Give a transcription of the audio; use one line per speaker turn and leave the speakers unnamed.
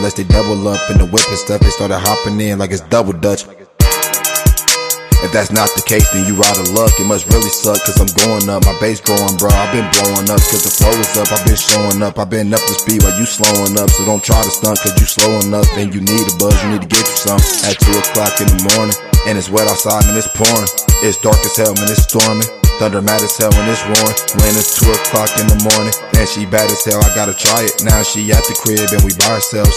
unless they double up in the whip and stuff. They started hopping in like it's double dutch. If that's not the case, then you out of luck. It must really suck, cause I'm going up. My bass growing, bro. I've been blowing up, cause the flow is up. I've been showing up. I've been up to speed while you slowing up. So don't try to stunt, cause you slowing up. And you need a buzz, you need to get you some. At 2 o'clock in the morning, and it's wet outside and it's pouring. It's dark as hell, man, it's storming. Thunder mad as hell when it's roaring. When it's 2 o'clock in the morning, man, she bad as hell, I gotta try it. Now she at the crib and we by ourselves.